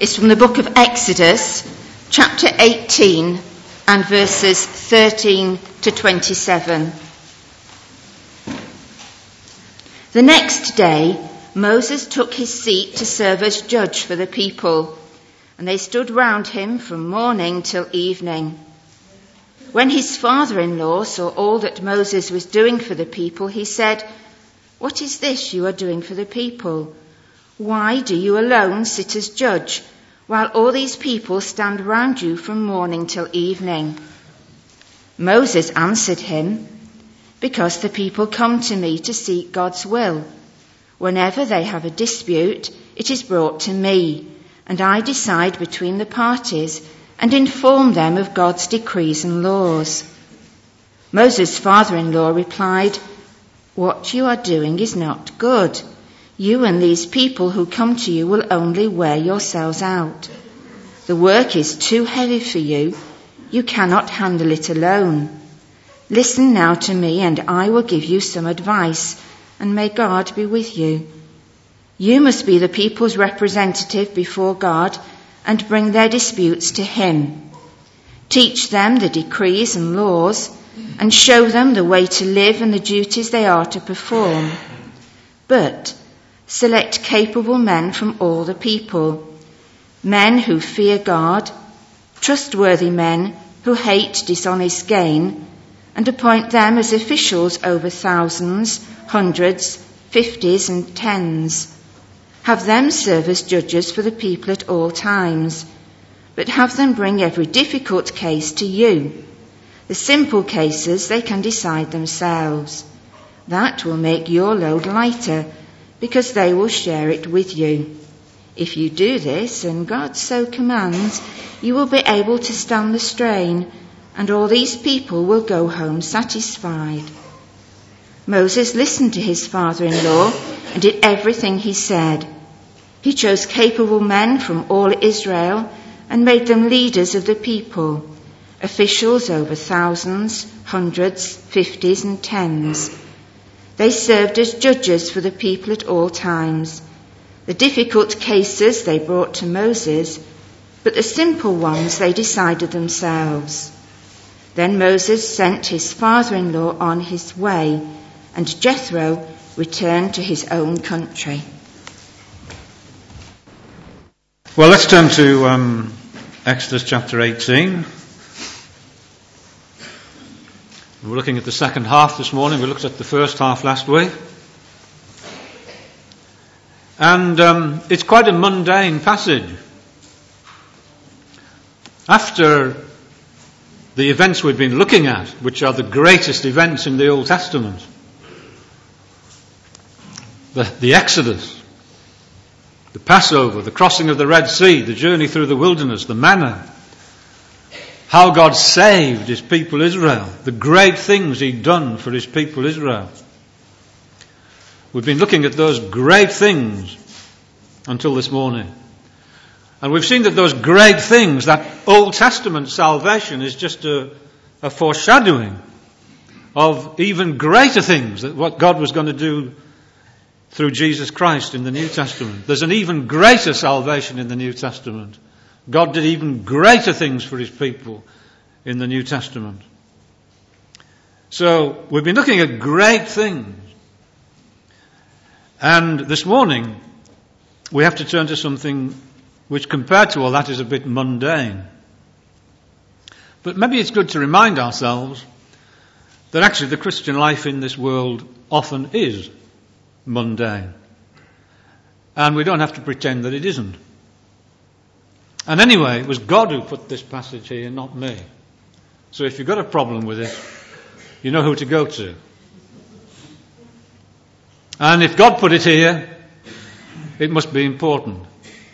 is from the book of Exodus, chapter 18, and verses 13 to 27. The next day, Moses took his seat to serve as judge for the people, and they stood round him from morning till evening. When his father-in-law saw all that Moses was doing for the people, he said, "What is this you are doing for the people? Why do you alone sit as judge, while all these people stand round you from morning till evening?" Moses answered him, "Because the people come to me to seek God's will. Whenever they have a dispute, it is brought to me, and I decide between the parties and inform them of God's decrees and laws." Moses' father-in-law replied, "What you are doing is not good. You and these people who come to you will only wear yourselves out. The work is too heavy for you. You cannot handle it alone. Listen now to me, and I will give you some advice, and may God be with you. You must be the people's representative before God and bring their disputes to him. Teach them the decrees and laws, and show them the way to live and the duties they are to perform. But select capable men from all the people, men who fear God, trustworthy men who hate dishonest gain, and appoint them as officials over thousands, hundreds, fifties, and tens. Have them serve as judges for the people at all times, but have them bring every difficult case to you. The simple cases they can decide themselves. That will make your load lighter, because they will share it with you. If you do this, and God so commands, you will be able to stand the strain, and all these people will go home satisfied." Moses listened to his father-in-law and did everything he said. He chose capable men from all Israel and made them leaders of the people, officials over thousands, hundreds, fifties, and tens. They served as judges for the people at all times. The difficult cases they brought to Moses, but the simple ones they decided themselves. Then Moses sent his father-in-law on his way, and Jethro returned to his own country. Well, let's turn to Exodus chapter 18. We're looking at the second half this morning. We looked at the first half last week. And it's quite a mundane passage. After the events we've been looking at, which are the greatest events in the Old Testament, the Exodus, the Passover, the crossing of the Red Sea, the journey through the wilderness, the manna, how God saved his people Israel, the great things he'd done for his people Israel. We've been looking at those great things until this morning. And we've seen that those great things, that Old Testament salvation, is just a foreshadowing of even greater things, that what God was going to do through Jesus Christ in the New Testament. There's an even greater salvation in the New Testament. God did even greater things for his people in the New Testament. So we've been looking at great things. And this morning we have to turn to something which, compared to all that, is a bit mundane. But maybe it's good to remind ourselves that actually the Christian life in this world often is mundane. And we don't have to pretend that it isn't. And anyway, it was God who put this passage here, not me. So if you've got a problem with it, you know who to go to. And if God put it here, it must be important.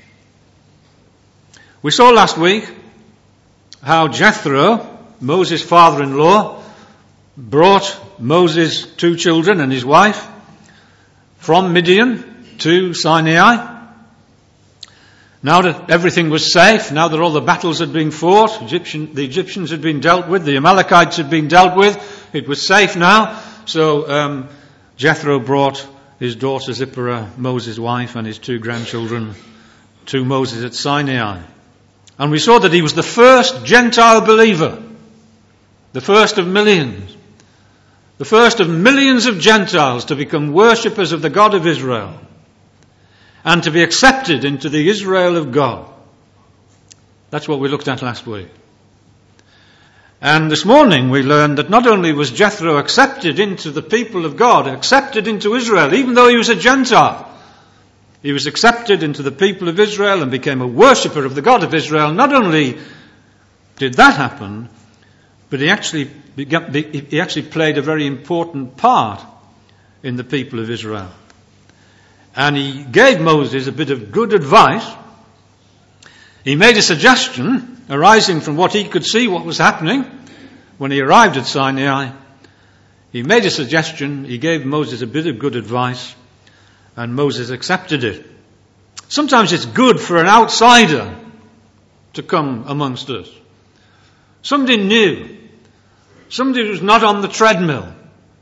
We saw last week how Jethro, Moses' father-in-law, brought Moses' 2 children and his wife from Midian to Sinai. Now that everything was safe, now that all the battles had been fought, the Egyptians had been dealt with, the Amalekites had been dealt with, it was safe now. So Jethro brought his daughter Zipporah, Moses' wife, and his 2 grandchildren to Moses at Sinai. And we saw that he was the first Gentile believer, the first of millions, the first of millions of Gentiles to become worshippers of the God of Israel and to be accepted into the Israel of God. That's what we looked at last week. And this morning we learned that not only was Jethro accepted into the people of God, accepted into Israel, even though he was a Gentile, he was accepted into the people of Israel and became a worshipper of the God of Israel. Not only did that happen, but he actually played a very important part in the people of Israel. And he gave Moses a bit of good advice. He made a suggestion arising from what he could see what was happening when he arrived at Sinai. He made a suggestion, he gave Moses a bit of good advice, and Moses accepted it. Sometimes it's good for an outsider to come amongst us. Somebody new, somebody who's not on the treadmill,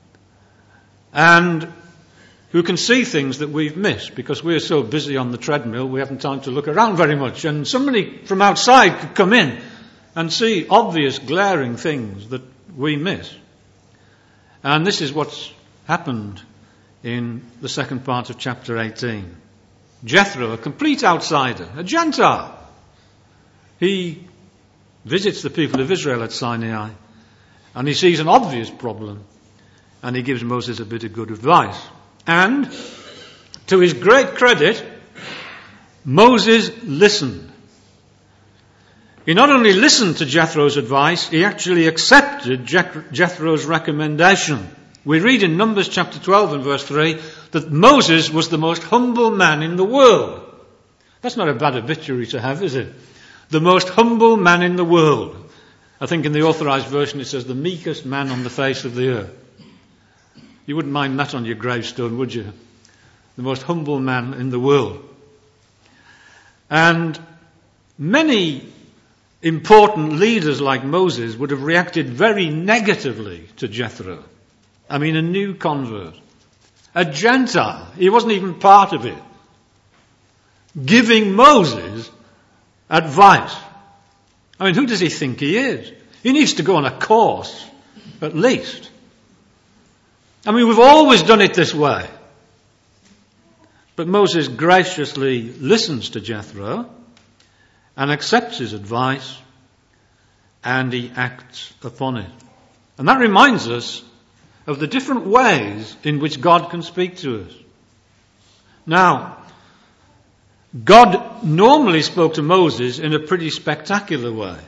and who can see things that we've missed because we're so busy on the treadmill we haven't time to look around very much. And somebody from outside could come in and see obvious glaring things that we miss. And this is what's happened in the second part of chapter 18. Jethro, a complete outsider, a Gentile, he visits the people of Israel at Sinai and he sees an obvious problem and he gives Moses a bit of good advice. And, to his great credit, Moses listened. He not only listened to Jethro's advice, he actually accepted Jethro's recommendation. We read in Numbers chapter 12 and verse 3 that Moses was the most humble man in the world. That's not a bad obituary to have, is it? The most humble man in the world. I think in the authorized version it says the meekest man on the face of the earth. You wouldn't mind that on your gravestone, would you? The most humble man in the world. And many important leaders like Moses would have reacted very negatively to Jethro. I mean, a new convert. A Gentile. He wasn't even part of it. Giving Moses advice. I mean, who does he think he is? He needs to go on a course, at least. I mean, we've always done it this way. But Moses graciously listens to Jethro and accepts his advice and he acts upon it. And that reminds us of the different ways in which God can speak to us. Now, God normally spoke to Moses in a pretty spectacular way.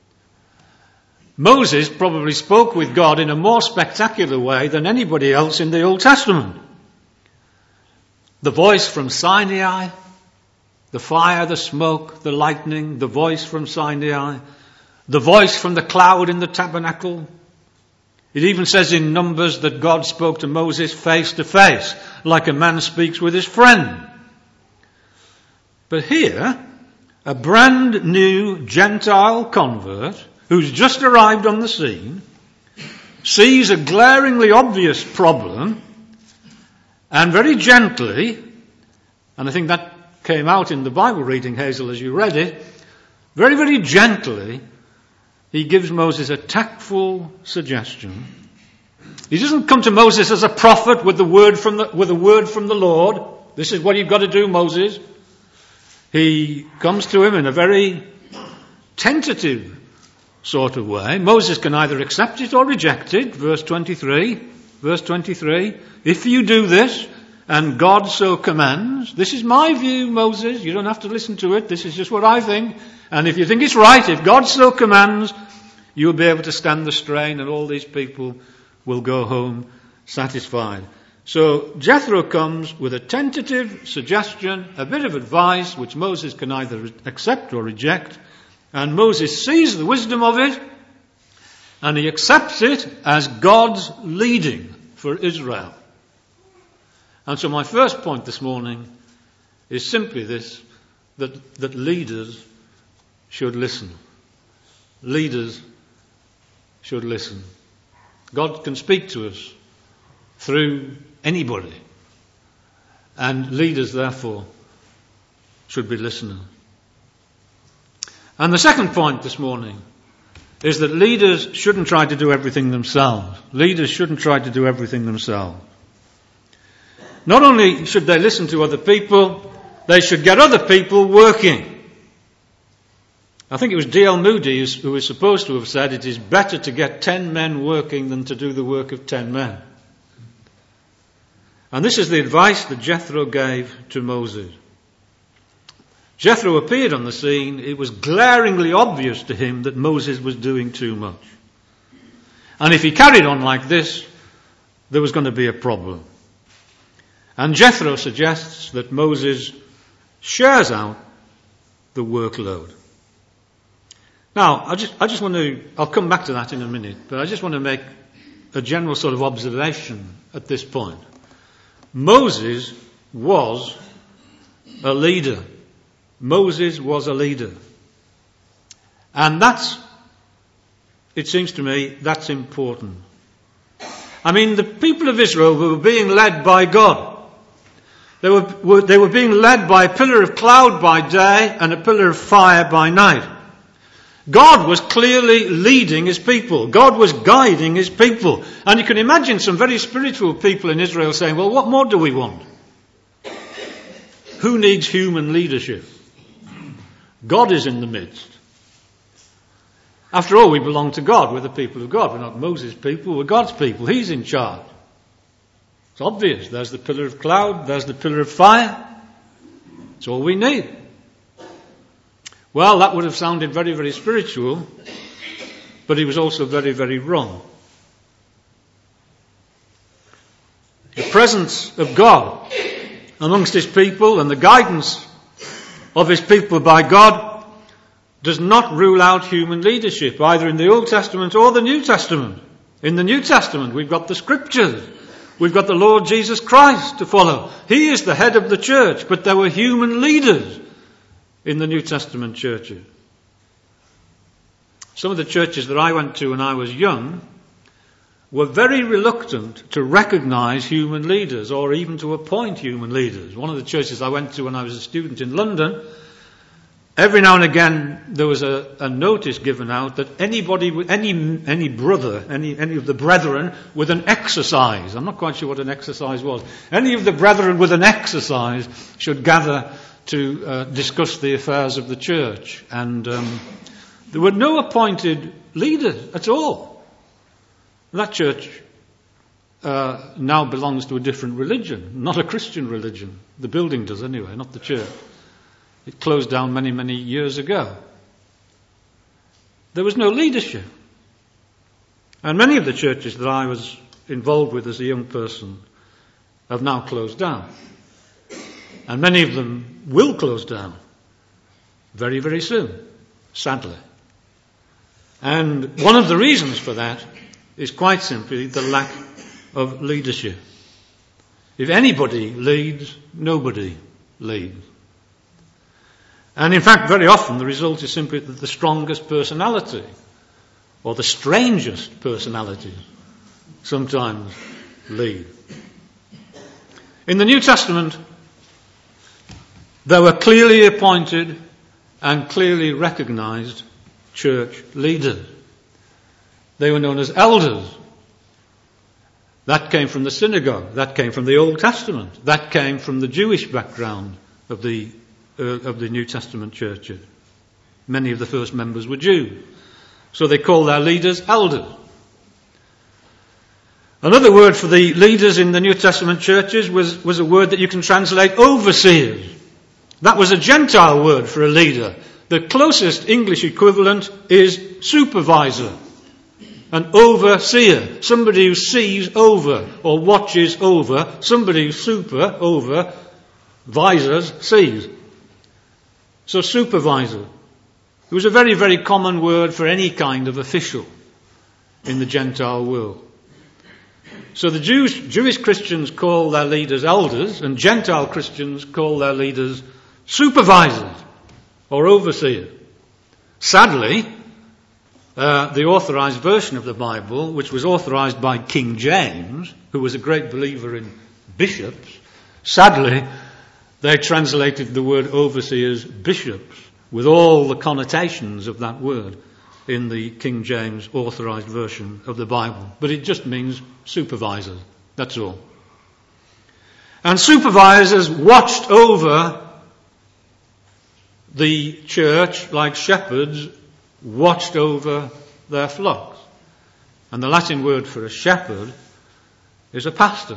Moses probably spoke with God in a more spectacular way than anybody else in the Old Testament. The voice from Sinai, the fire, the smoke, the lightning, the voice from Sinai, the voice from the cloud in the tabernacle. It even says in Numbers that God spoke to Moses face to face, like a man speaks with his friend. But here, a brand new Gentile convert who's just arrived on the scene, sees a glaringly obvious problem, and very gently, and I think that came out in the Bible reading, Hazel, as you read it, very, very gently, he gives Moses a tactful suggestion. He doesn't come to Moses as a prophet with a word from the Lord. This is what you've got to do, Moses. He comes to him in a very tentative sort of way. Moses can either accept it or reject it. Verse 23. If you do this, and God so commands, this is my view, Moses. You don't have to listen to it. This is just what I think. And if you think it's right, if God so commands, you'll be able to stand the strain and all these people will go home satisfied. So Jethro comes with a tentative suggestion, a bit of advice, which Moses can either accept or reject. And Moses sees the wisdom of it, and he accepts it as God's leading for Israel. And so my first point this morning is simply this, that leaders should listen. Leaders should listen. God can speak to us through anybody, and leaders, therefore, should be listeners. And the second point this morning is that leaders shouldn't try to do everything themselves. Leaders shouldn't try to do everything themselves. Not only should they listen to other people, they should get other people working. I think it was D.L. Moody who was supposed to have said it is better to get 10 men working than to do the work of 10 men. And this is the advice that Jethro gave to Moses. Jethro appeared on the scene. It was glaringly obvious to him that Moses was doing too much. And if he carried on like this, there was going to be a problem. And Jethro suggests that Moses shares out the workload. Now, I just want to, I'll come back to that in a minute, but I just want to make a general sort of observation at this point. Moses was a leader. Moses was a leader. And it seems to me, that's important. I mean, the people of Israel were being led by God. They were being led by a pillar of cloud by day and a pillar of fire by night. God was clearly leading his people. God was guiding his people. And you can imagine some very spiritual people in Israel saying, well, what more do we want? Who needs human leadership? God is in the midst. After all, we belong to God. We're the people of God. We're not Moses' people. We're God's people. He's in charge. It's obvious. There's the pillar of cloud. There's the pillar of fire. It's all we need. Well, that would have sounded very, very spiritual, but he was also very, very wrong. The presence of God amongst his people and the guidance of his people by God does not rule out human leadership, either in the Old Testament or the New Testament. In the New Testament, we've got the Scriptures. We've got the Lord Jesus Christ to follow. He is the head of the church, but there were human leaders in the New Testament churches. Some of the churches that I went to when I was young were very reluctant to recognize human leaders or even to appoint human leaders. One of the churches I went to when I was a student in London, every now and again there was a notice given out that anybody, any brother, any of the brethren with an exercise, I'm not quite sure what an exercise was, any of the brethren with an exercise should gather to discuss the affairs of the church. And there were no appointed leaders at all. That church now belongs to a different religion, not a Christian religion. The building does anyway, not the church. It closed down many, many years ago. There was no leadership. And many of the churches that I was involved with as a young person have now closed down. And many of them will close down very, very soon, sadly. And one of the reasons for that is quite simply the lack of leadership. If anybody leads, nobody leads. And in fact, very often the result is simply that the strongest personality or the strangest personalities sometimes lead. In the New Testament, there were clearly appointed and clearly recognized church leaders. They were known as elders. That came from the synagogue. That came from the Old Testament. That came from the Jewish background of the New Testament churches. Many of the first members were Jews. So they called their leaders elders. Another word for the leaders in the New Testament churches was a word that you can translate overseers. That was a Gentile word for a leader. The closest English equivalent is supervisor. An overseer. Somebody who sees over or watches over. Somebody who over, visors, sees. So supervisor. It was a very, very common word for any kind of official in the Gentile world. So the Jewish Christians call their leaders elders, and Gentile Christians call their leaders supervisors or overseers. Sadly, the authorized version of the Bible, which was authorized by King James, who was a great believer in bishops, sadly, they translated the word overseers bishops with all the connotations of that word in the King James authorized version of the Bible. But it just means supervisors, that's all. And supervisors watched over the church like shepherds watched over their flocks. And the Latin word for a shepherd is a pastor.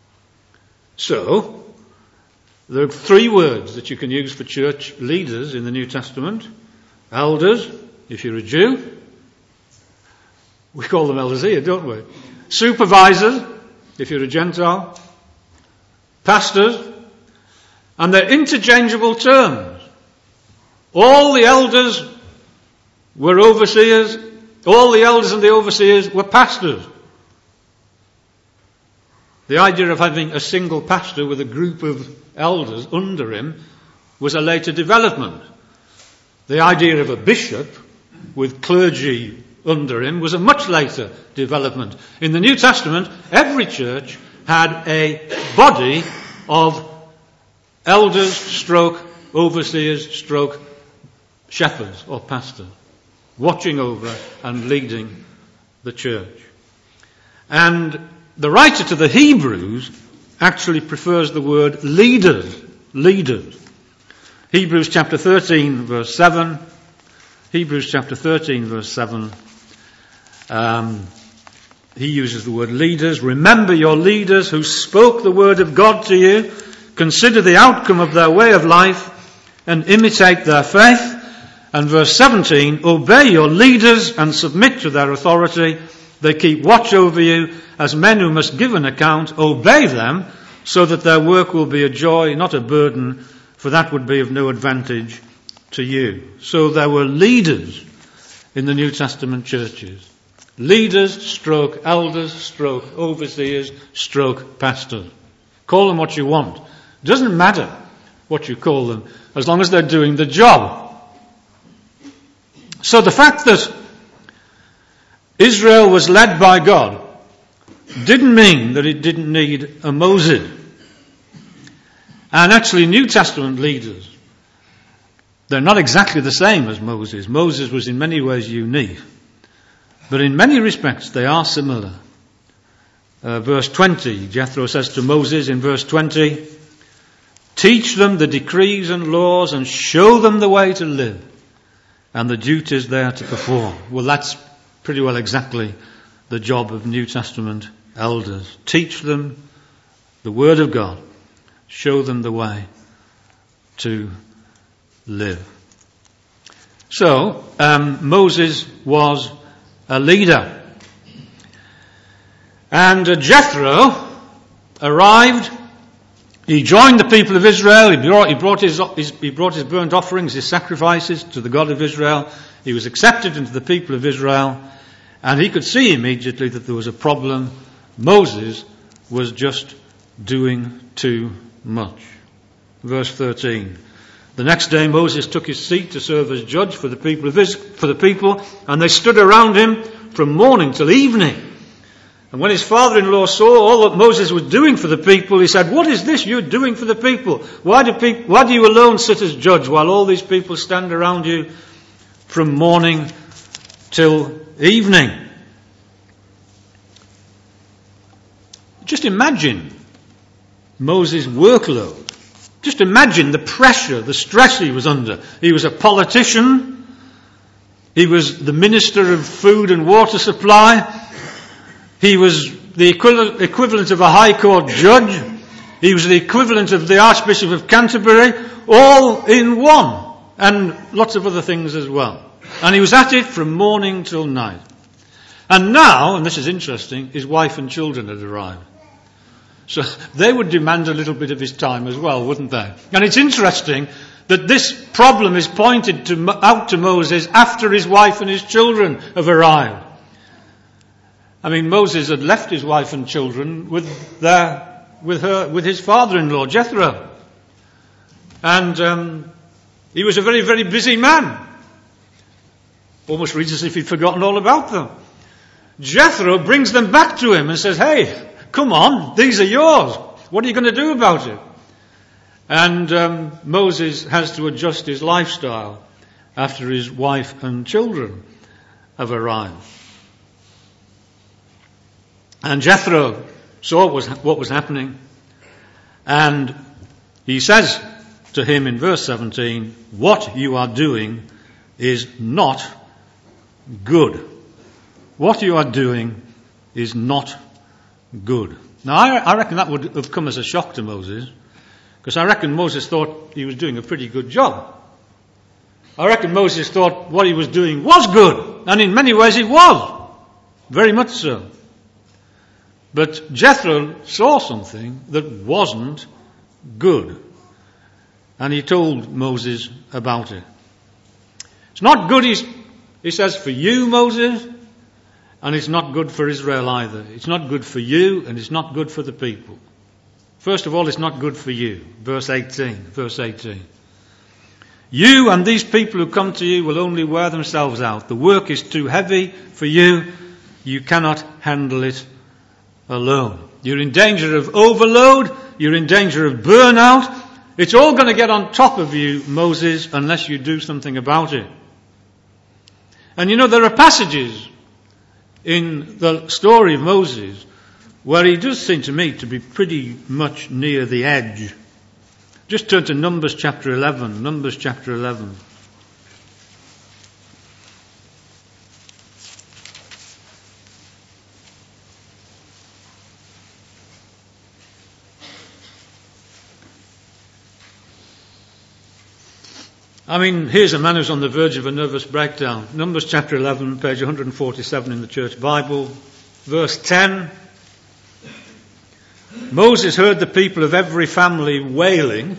So, there are three words that you can use for church leaders in the New Testament. Elders, if you're a Jew. We call them elders here, don't we? Supervisors, if you're a Gentile. Pastors. And they're interchangeable terms. All the elders were overseers. All the elders and the overseers were pastors. The idea of having a single pastor with a group of elders under him was a later development. The idea of a bishop with clergy under him was a much later development. In the New Testament, every church had a body of elders stroke overseers stroke shepherds or pastors watching over and leading the church. And the writer to the Hebrews actually prefers the word leaders. Leaders. Hebrews chapter 13 verse 7. Hebrews chapter 13 verse 7. He uses the word leaders. Remember your leaders who spoke the word of God to you. Consider the outcome of their way of life and imitate their faith. And verse 17, obey your leaders and submit to their authority. They keep watch over you as men who must give an account. Obey them so that their work will be a joy, not a burden, for that would be of no advantage to you. So there were leaders in the New Testament churches. Leaders, stroke elders, stroke overseers, stroke pastors. Call them what you want. Doesn't matter what you call them, as long as they're doing the job. So the fact that Israel was led by God didn't mean that it didn't need a Moses. And actually New Testament leaders, they're not exactly the same as Moses. Moses was in many ways unique. But in many respects they are similar. Verse 20, Jethro says to Moses in verse 20, teach them the decrees and laws and show them the way to live and the duties they are to perform. Well, that's pretty well exactly the job of New Testament elders. Teach them the Word of God. Show them the way to live. So, Moses was a leader. And Jethro arrived. He joined the people of Israel. He brought his burnt offerings, his sacrifices to the God of Israel. He was accepted into the people of Israel. And he could see immediately that there was a problem. Moses was just doing too much. Verse 13. The next day Moses took his seat to serve as judge for the people, and they stood around him from morning till evening. And when his father-in-law saw all that Moses was doing for the people, he said, what is this you're doing for the people? Why do you alone sit as judge while all these people stand around you from morning till evening? Just imagine Moses' workload. Just imagine the pressure, the stress he was under. He was a politician. He was the minister of food and water supply. He was the equivalent of a high court judge. He was the equivalent of the Archbishop of Canterbury, all in one, and lots of other things as well. And he was at it from morning till night. And now, and this is interesting, his wife and children had arrived. So they would demand a little bit of his time as well, wouldn't they? And it's interesting that this problem is pointed out to Moses after his wife and his children have arrived. I mean, Moses had left his wife and children with his father-in-law, Jethro. And he was a very, very busy man. Almost reads as if he'd forgotten all about them. Jethro brings them back to him and says, hey, come on, these are yours. What are you going to do about it? And Moses has to adjust his lifestyle after his wife and children have arrived. And Jethro saw what was happening, and he says to him in verse 17, "What you are doing is not good." What you are doing is not good. Now, I reckon that would have come as a shock to Moses, because I reckon Moses thought he was doing a pretty good job. I reckon Moses thought what he was doing was good, and in many ways it was. Very much so. But Jethro saw something that wasn't good, and he told Moses about it. It's not good, he says, for you, Moses, and it's not good for Israel either. It's not good for you, and it's not good for the people. First of all, it's not good for you. Verse 18. You and these people who come to you will only wear themselves out. The work is too heavy for you. You cannot handle it alone. You're in danger of overload. You're in danger of burnout. It's all going to get on top of you, Moses, unless you do something about it. And you know, there are passages in the story of Moses where he does seem to me to be pretty much near the edge. Just turn to Numbers chapter 11. Numbers chapter 11. I mean, here's a man who's on the verge of a nervous breakdown. Numbers chapter 11, page 147 in the Church Bible, verse 10. Moses heard the people of every family wailing,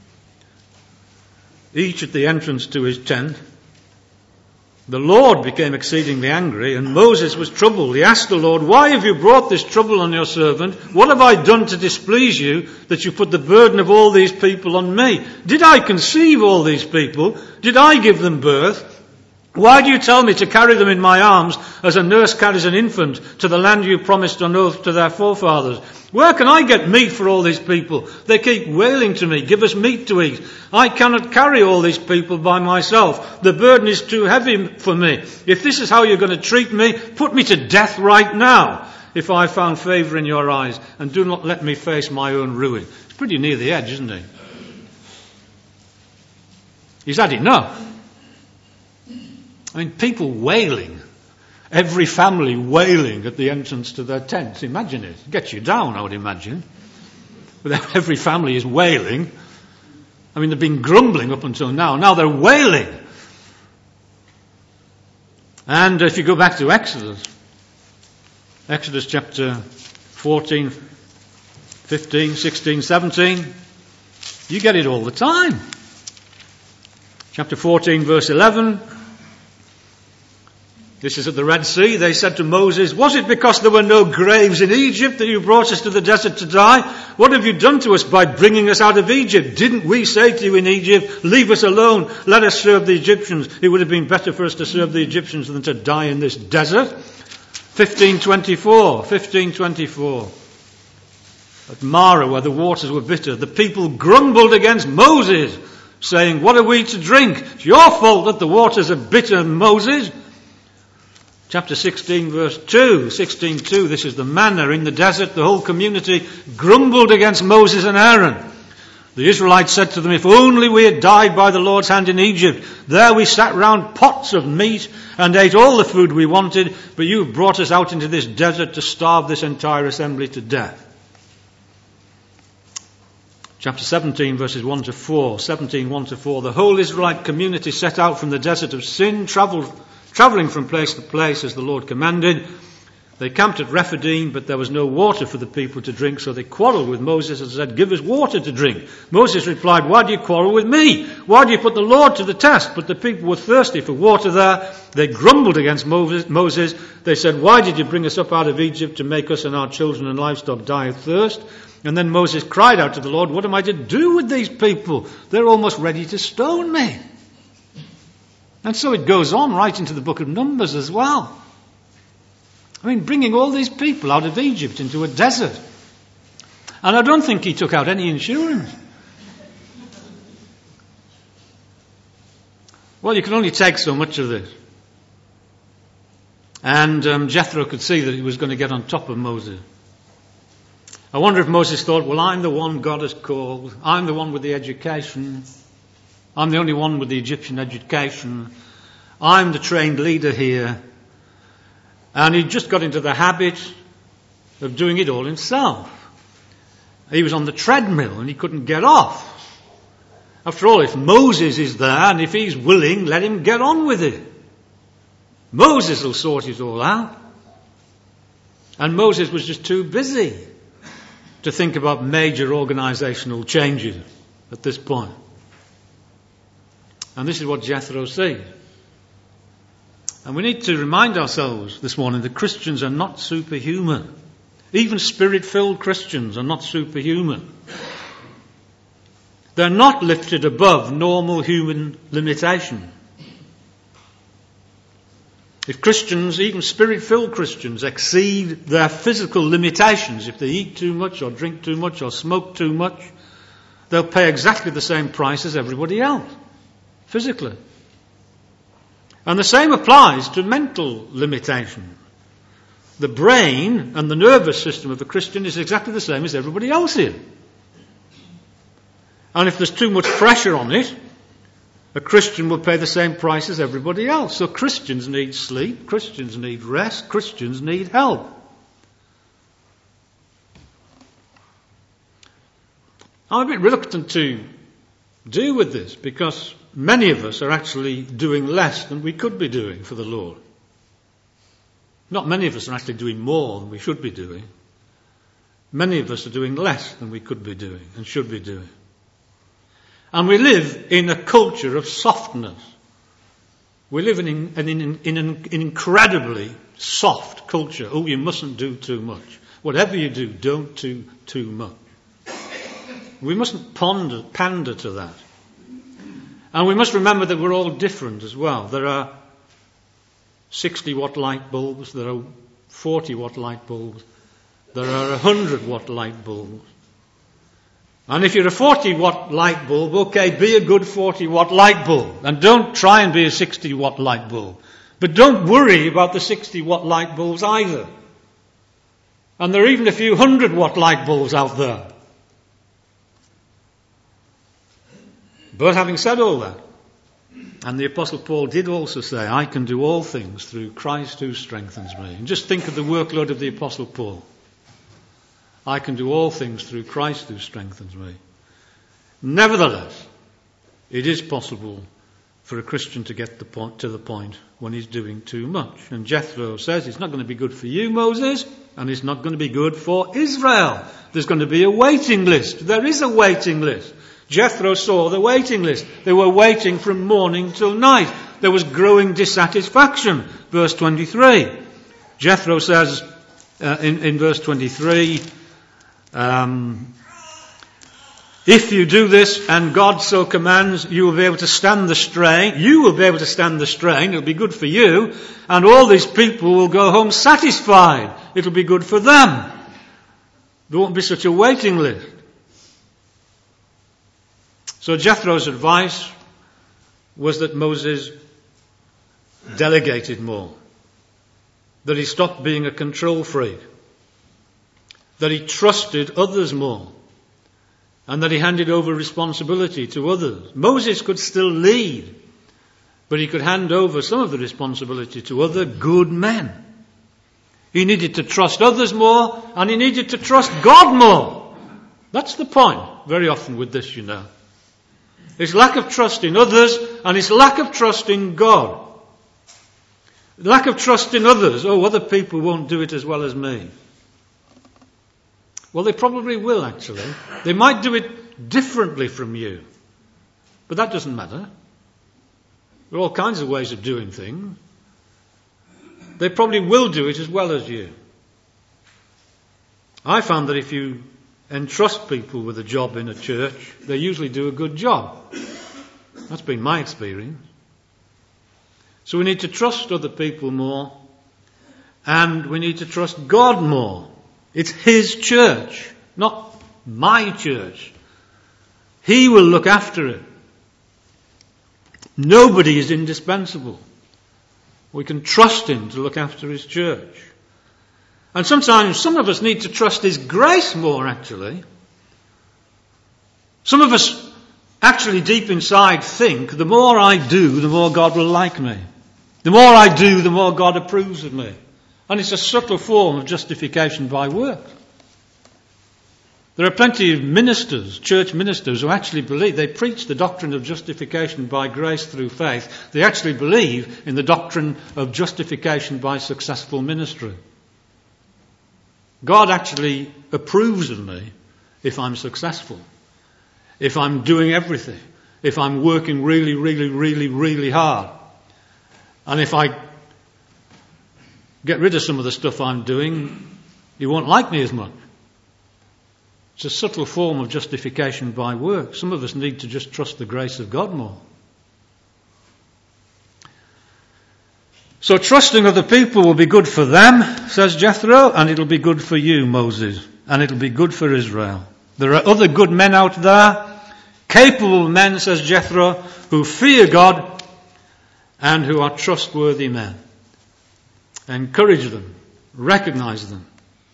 each at the entrance to his tent. The Lord became exceedingly angry, and Moses was troubled. He asked the Lord, "Why have you brought this trouble on your servant? What have I done to displease you, that you put the burden of all these people on me? Did I conceive all these people? Did I give them birth? Why do you tell me to carry them in my arms as a nurse carries an infant to the land you promised on oath to their forefathers? Where can I get meat for all these people? They keep wailing to me, 'Give us meat to eat.' I cannot carry all these people by myself. The burden is too heavy for me. If this is how you're going to treat me, put me to death right now, if I found favour in your eyes, and do not let me face my own ruin." It's pretty near the edge, isn't he? He's had enough. I mean, people wailing. Every family wailing at the entrance to their tents. Imagine it. It gets you down, I would imagine. But every family is wailing. I mean, they've been grumbling up until now. Now they're wailing. And if you go back to Exodus chapter 14, 15, 16, 17, you get it all the time. Chapter 14, verse 11. This is at the Red Sea. They said to Moses, "Was it because there were no graves in Egypt that you brought us to the desert to die? What have you done to us by bringing us out of Egypt? Didn't we say to you in Egypt, 'Leave us alone, let us serve the Egyptians'? It would have been better for us to serve the Egyptians than to die in this desert." 15:24. At Marah, where the waters were bitter, the people grumbled against Moses, saying, "What are we to drink? It's your fault that the waters are bitter, Moses." Chapter 16, verse 2, 16:2, this is the manna in the desert. The whole community grumbled against Moses and Aaron. The Israelites said to them, "If only we had died by the Lord's hand in Egypt. There we sat round pots of meat and ate all the food we wanted, but you have brought us out into this desert to starve this entire assembly to death." Chapter 17, verses 1 to 4, 17, 1 to 4. The whole Israelite community set out from the desert of Sin, travelling from place to place as the Lord commanded. They camped at Rephidim, but there was no water for the people to drink, so they quarrelled with Moses and said, "Give us water to drink." Moses replied, "Why do you quarrel with me? Why do you put the Lord to the test?" But the people were thirsty for water there. They grumbled against Moses. They said, "Why did you bring us up out of Egypt to make us and our children and livestock die of thirst?" And then Moses cried out to the Lord, "What am I to do with these people? They're almost ready to stone me." And so it goes on right into the book of Numbers as well. I mean, bringing all these people out of Egypt into a desert. And I don't think he took out any insurance. Well, you can only take so much of this. And Jethro could see that he was going to get on top of Moses. I wonder if Moses thought, well, I'm the one God has called. I'm the one with the education. I'm the only one with the Egyptian education. I'm the trained leader here. And he just got into the habit of doing it all himself. He was on the treadmill and he couldn't get off. After all, if Moses is there and if he's willing, let him get on with it. Moses will sort it all out. And Moses was just too busy to think about major organisational changes at this point. And this is what Jethro said. And we need to remind ourselves this morning that Christians are not superhuman. Even Spirit-filled Christians are not superhuman. They're not lifted above normal human limitation. If Christians, even Spirit-filled Christians, exceed their physical limitations, if they eat too much or drink too much or smoke too much, they'll pay exactly the same price as everybody else, physically. And the same applies to mental limitation. The brain and the nervous system of a Christian is exactly the same as everybody else's. And if there's too much pressure on it, a Christian will pay the same price as everybody else. So Christians need sleep, Christians need rest, Christians need help. I'm a bit reluctant to deal with this because many of us are actually doing less than we could be doing for the Lord. Not many of us are actually doing more than we should be doing. Many of us are doing less than we could be doing and should be doing. And we live in a culture of softness. We live in an incredibly soft culture. Oh, you mustn't do too much. Whatever you do, don't do too much. We mustn't pander to that. And we must remember that we're all different as well. There are 60-watt light bulbs, there are 40-watt light bulbs, there are 100-watt light bulbs. And if you're a 40-watt light bulb, okay, be a good 40-watt light bulb. And don't try and be a 60-watt light bulb. But don't worry about the 60-watt light bulbs either. And there are even a few 100-watt light bulbs out there. But having said all that, and the Apostle Paul did also say, I can do all things through Christ who strengthens me. And just think of the workload of the Apostle Paul. I can do all things through Christ who strengthens me. Nevertheless, it is possible for a Christian to get to the point when he's doing too much. And Jethro says it's not going to be good for you, Moses, and it's not going to be good for Israel. There's going to be a waiting list. There is a waiting list. Jethro saw the waiting list. They were waiting from morning till night. There was growing dissatisfaction. Verse 23. Jethro says in verse 23, if you do this and God so commands, you will be able to stand the strain. You will be able to stand the strain. It'll be good for you. And all these people will go home satisfied. It'll be good for them. There won't be such a waiting list. So Jethro's advice was that Moses delegated more. That he stopped being a control freak. That he trusted others more. And that he handed over responsibility to others. Moses could still lead, but he could hand over some of the responsibility to other good men. He needed to trust others more, and he needed to trust God more. That's the point, very often with this, you know. It's lack of trust in others, and it's lack of trust in God. Lack of trust in others. Oh, other people won't do it as well as me. Well, they probably will, actually. They might do it differently from you. But that doesn't matter. There are all kinds of ways of doing things. They probably will do it as well as you. I found that if you entrust people with a job in a church, they usually do a good job. That's been my experience. So we need to trust other people more, and we need to trust God more. It's His church, not my church. He will look after it. Nobody is indispensable. We can trust him to look after his church. And sometimes some of us need to trust his grace more, actually. Some of us actually deep inside think, the more I do, the more God will like me. The more I do, the more God approves of me. And it's a subtle form of justification by works. There are plenty of ministers, church ministers, who actually believe, they preach the doctrine of justification by grace through faith. They actually believe in the doctrine of justification by successful ministry. God actually approves of me if I'm successful, if I'm doing everything, if I'm working really, really, really, really hard. And if I get rid of some of the stuff I'm doing, He won't like me as much. It's a subtle form of justification by work. Some of us need to just trust the grace of God more. So trusting other people will be good for them, says Jethro, and it'll be good for you, Moses, and it'll be good for Israel. There are other good men out there, capable men, says Jethro, who fear God and who are trustworthy men. Encourage them, recognize them.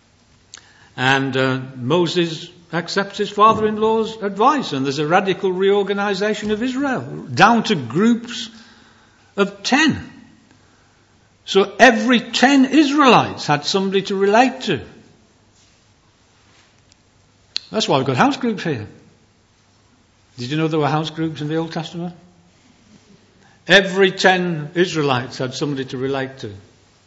And Moses accepts his father-in-law's advice, and there's a radical reorganization of Israel, down to groups of 10. So every 10 Israelites had somebody to relate to. That's why we've got house groups here. Did you know there were house groups in the Old Testament? Every 10 Israelites had somebody to relate to.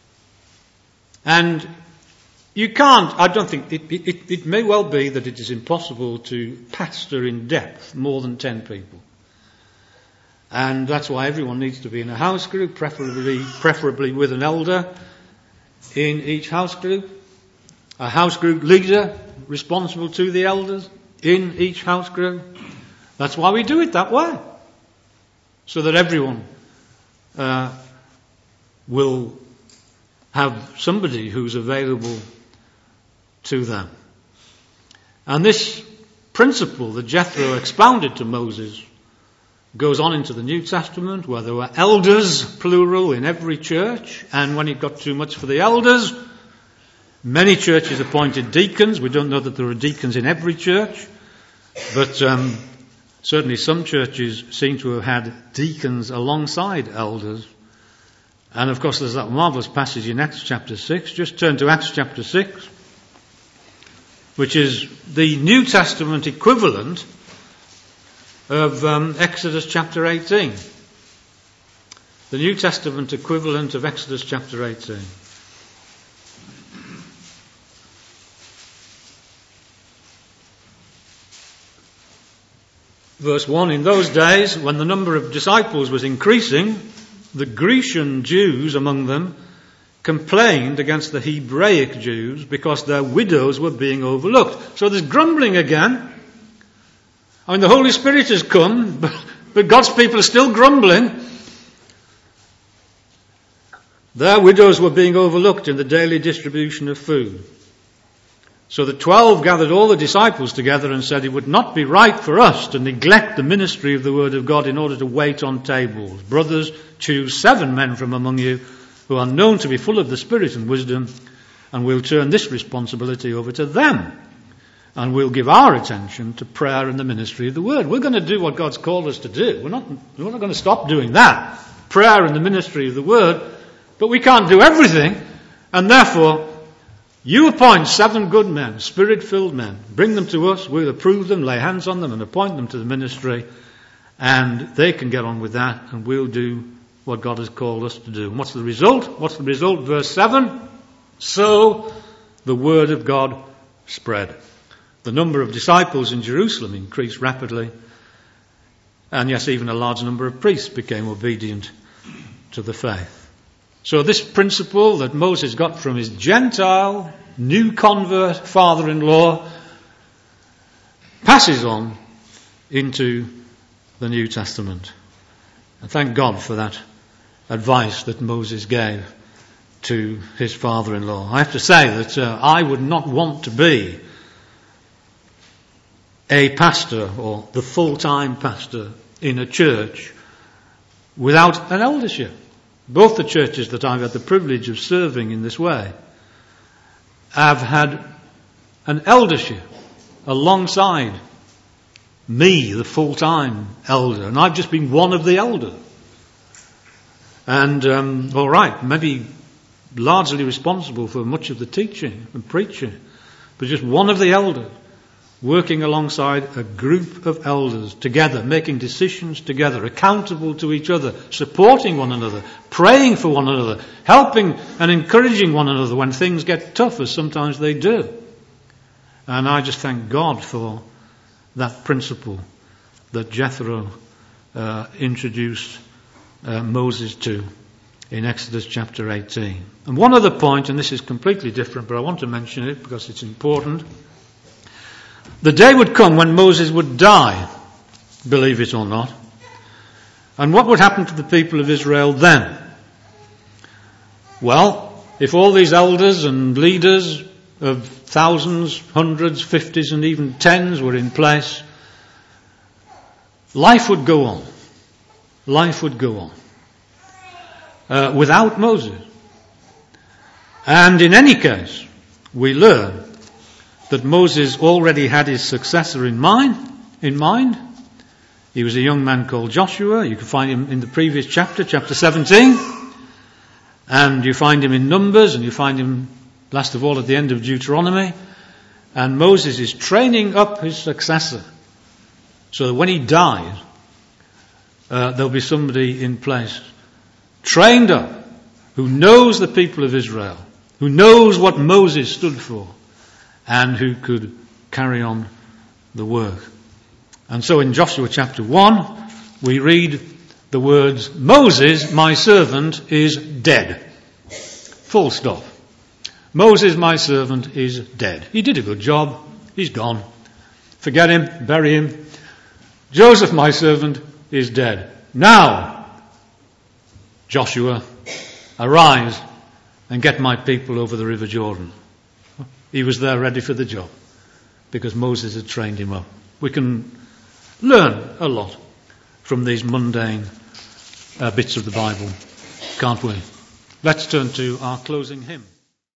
And you can't, I don't think, it may well be that it is impossible to pastor in depth more than 10 people. And that's why everyone needs to be in a house group, preferably with an elder in each house group. A house group leader responsible to the elders in each house group. That's why we do it that way. So that everyone will have somebody who's available to them. And this principle that Jethro expounded to Moses goes on into the New Testament, where there were elders, plural, in every church, and when it got too much for the elders, many churches appointed deacons. We don't know that there are deacons in every church, but certainly some churches seem to have had deacons alongside elders. And of course there's that marvellous passage in Acts chapter 6. Just turn to Acts chapter 6, which is the New Testament equivalent of Exodus chapter 18. The New Testament equivalent of Exodus chapter 18. Verse 1, in those days, when the number of disciples was increasing, the Grecian Jews among them complained against the Hebraic Jews because their widows were being overlooked. So there's grumbling again. I mean, the Holy Spirit has come, but God's people are still grumbling. Their widows were being overlooked in the daily distribution of food. So the 12 gathered all the disciples together and said, it would not be right for us to neglect the ministry of the word of God in order to wait on tables. Brothers, choose 7 men from among you who are known to be full of the Spirit and wisdom, and we'll turn this responsibility over to them. And we'll give our attention to prayer and the ministry of the word. We're going to do what God's called us to do. We're not going to stop doing that. Prayer and the ministry of the word. But we can't do everything. And therefore, you appoint 7 good men, Spirit-filled men. Bring them to us. We'll approve them, lay hands on them and appoint them to the ministry. And they can get on with that. And we'll do what God has called us to do. And what's the result? What's the result? Verse 7. So the word of God spread. The number of disciples in Jerusalem increased rapidly. And yes, even a large number of priests became obedient to the faith. So this principle that Moses got from his Gentile, new convert father-in-law passes on into the New Testament. And thank God for that advice that Moses gave to his father-in-law. I have to say that I would not want to be a pastor or the full-time pastor in a church without an eldership. Both the churches that I've had the privilege of serving in this way have had an eldership alongside me, the full-time elder, and I've just been one of the elders. And, all right, maybe largely responsible for much of the teaching and preaching, but just one of the elders working alongside a group of elders together, making decisions together, accountable to each other, supporting one another, praying for one another, helping and encouraging one another when things get tough, as sometimes they do. And I just thank God for that principle that Jethro introduced Moses to in Exodus chapter 18. And one other point, and this is completely different, but I want to mention it because it's important. The day would come when Moses would die, believe it or not. And what would happen to the people of Israel then? Well, if all these elders and leaders of thousands, hundreds, fifties and even tens were in place, life would go on. Life would go on. Without Moses. And in any case, we learn that Moses already had his successor in mind. He was a young man called Joshua. You can find him in the previous chapter, chapter 17. And you find him in Numbers, and you find him, last of all, at the end of Deuteronomy. And Moses is training up his successor so that when he dies, there'll be somebody in place, trained up, who knows the people of Israel, who knows what Moses stood for, and who could carry on the work. And so in Joshua chapter 1, we read the words, Moses, my servant, is dead. Full stop. Moses, my servant, is dead. He did a good job. He's gone. Forget him, bury him. Joseph, my servant, is dead. Now, Joshua, arise and get my people over the river Jordan. He was there ready for the job because Moses had trained him up. We can learn a lot from these mundane bits of the Bible, can't we? Let's turn to our closing hymn.